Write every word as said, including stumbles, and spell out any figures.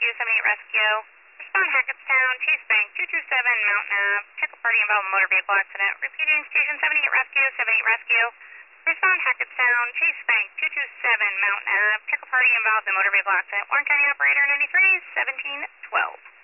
Rescue, seventy-eight Rescue. Respond Hackettstown, Chase Bank, two two seven Mountain Ave. Check a party involved in motor vehicle accident. Repeating, Station seventy-eight Rescue, seventy-eight Rescue. Respond Hackettstown, Chase Bank, two two seven Mountain Ave. Check a party involved in motor vehicle accident. Warren County Operator ninety-three, seventeen twelve.